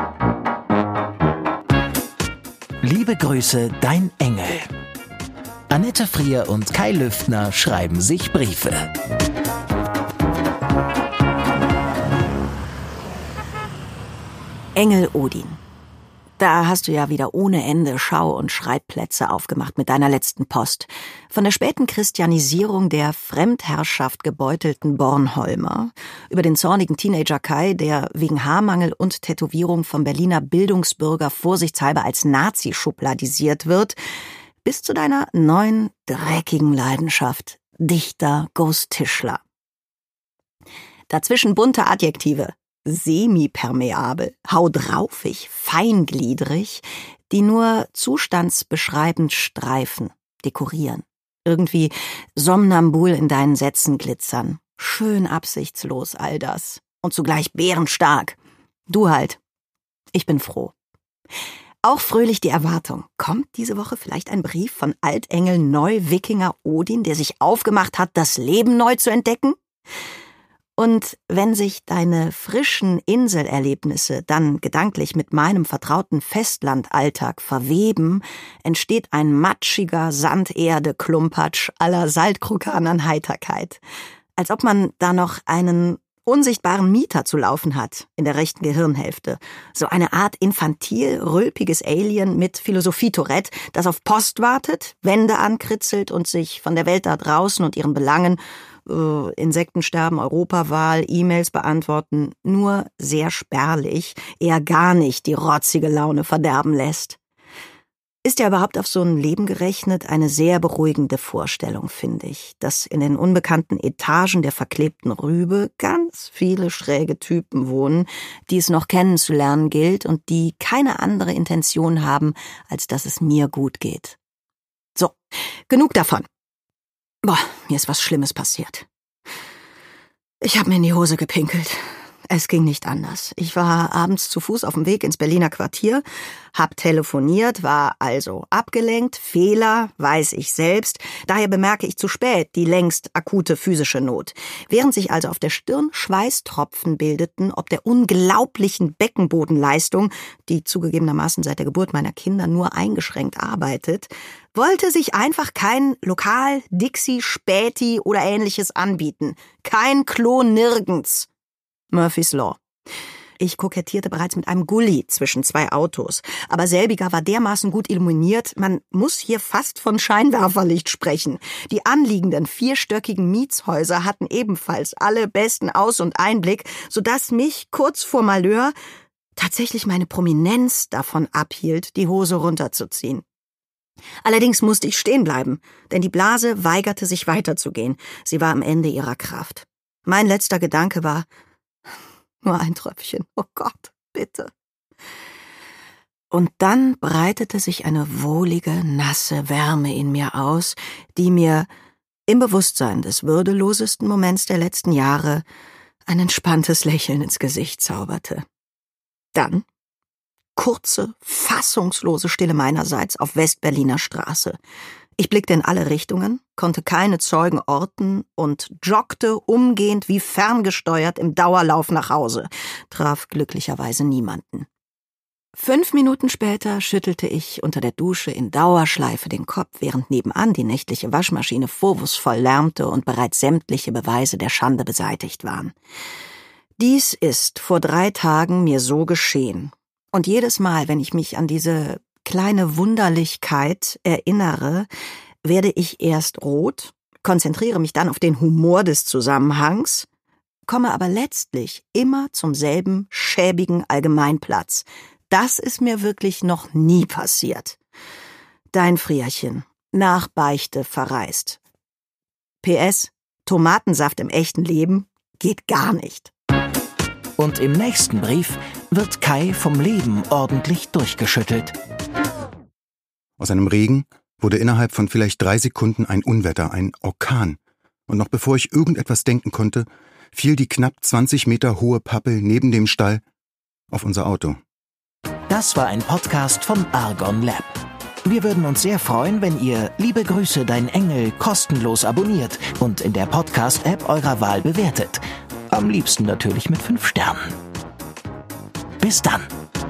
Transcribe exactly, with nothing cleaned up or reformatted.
Liebe Grüße, dein Engel. Annette Frier und Kai Lüftner schreiben sich Briefe. Engel Odin. Da hast du ja wieder ohne Ende Schau- und Schreibplätze aufgemacht mit deiner letzten Post. Von der späten Christianisierung der Fremdherrschaft gebeutelten Bornholmer, über den zornigen Teenager Kai, der wegen Haarmangel und Tätowierung vom Berliner Bildungsbürger vorsichtshalber als Nazi schubladisiert wird, bis zu deiner neuen, dreckigen Leidenschaft, Dichter Ghost Tischler. Dazwischen bunte Adjektive. Semipermeabel, hautraufig, feingliedrig, die nur zustandsbeschreibend streifen, dekorieren. Irgendwie somnambul in deinen Sätzen glitzern. Schön absichtslos all das. Und zugleich bärenstark. Du halt. Ich bin froh. Auch fröhlich die Erwartung. Kommt diese Woche vielleicht ein Brief von Altengel Neu-Wikinger Odin, der sich aufgemacht hat, das Leben neu zu entdecken? Und wenn sich deine frischen Inselerlebnisse dann gedanklich mit meinem vertrauten Festlandalltag verweben, entsteht ein matschiger Sanderde-Klumpatsch aller Saltkrukanern Heiterkeit. Als ob man da noch einen unsichtbaren Mieter zu laufen hat in der rechten Gehirnhälfte. So eine Art infantil, rülpiges Alien mit Philosophie-Tourette, das auf Post wartet, Wände ankritzelt und sich von der Welt da draußen und ihren Belangen Uh, Insektensterben, Europawahl, E-Mails beantworten, nur sehr spärlich, eher gar nicht die rotzige Laune verderben lässt. Ist ja überhaupt auf so ein Leben gerechnet eine sehr beruhigende Vorstellung, finde ich, dass in den unbekannten Etagen der verklebten Rübe ganz viele schräge Typen wohnen, die es noch kennenzulernen gilt und die keine andere Intention haben, als dass es mir gut geht. So, genug davon. Boah, mir ist was Schlimmes passiert. Ich habe mir in die Hose gepinkelt. Es ging nicht anders. Ich war abends zu Fuß auf dem Weg ins Berliner Quartier, hab telefoniert, war also abgelenkt. Fehler, weiß ich selbst. Daher bemerke ich zu spät die längst akute physische Not. Während sich also auf der Stirn Schweißtropfen bildeten, ob der unglaublichen Beckenbodenleistung, die zugegebenermaßen seit der Geburt meiner Kinder nur eingeschränkt arbeitet, wollte sich einfach kein Lokal, Dixie, Späti oder Ähnliches anbieten. Kein Klo nirgends. Murphy's Law. Ich kokettierte bereits mit einem Gully zwischen zwei Autos, aber selbiger war dermaßen gut illuminiert, man muss hier fast von Scheinwerferlicht sprechen. Die anliegenden vierstöckigen Mietshäuser hatten ebenfalls alle besten Aus- und Einblick, sodass mich kurz vor Malheur tatsächlich meine Prominenz davon abhielt, die Hose runterzuziehen. Allerdings musste ich stehen bleiben, denn die Blase weigerte sich weiterzugehen. Sie war am Ende ihrer Kraft. Mein letzter Gedanke war, nur ein Tröpfchen, oh Gott, bitte. Und dann breitete sich eine wohlige, nasse Wärme in mir aus, die mir im Bewusstsein des würdelosesten Moments der letzten Jahre ein entspanntes Lächeln ins Gesicht zauberte. Dann kurze, fassungslose Stille meinerseits auf Westberliner Straße. Ich blickte in alle Richtungen, konnte keine Zeugen orten und joggte umgehend wie ferngesteuert im Dauerlauf nach Hause, traf glücklicherweise niemanden. Fünf Minuten später schüttelte ich unter der Dusche in Dauerschleife den Kopf, während nebenan die nächtliche Waschmaschine vorwurfsvoll lärmte und bereits sämtliche Beweise der Schande beseitigt waren. Dies ist vor drei Tagen mir so geschehen. Und jedes Mal, wenn ich mich an diese kleine Wunderlichkeit erinnere, werde ich erst rot, konzentriere mich dann auf den Humor des Zusammenhangs, komme aber letztlich immer zum selben schäbigen Allgemeinplatz. Das ist mir wirklich noch nie passiert. Dein Frierchen, nach Beichte verreist. P S. Tomatensaft im echten Leben geht gar nicht. Und im nächsten Brief wird Kai vom Leben ordentlich durchgeschüttelt. Aus einem Regen wurde innerhalb von vielleicht drei Sekunden ein Unwetter, ein Orkan. Und noch bevor ich irgendetwas denken konnte, fiel die knapp zwanzig Meter hohe Pappel neben dem Stall auf unser Auto. Das war ein Podcast von Argon Lab. Wir würden uns sehr freuen, wenn ihr Liebe Grüße, dein Engel kostenlos abonniert und in der Podcast-App eurer Wahl bewertet. Am liebsten natürlich mit fünf Sternen. Bis dann.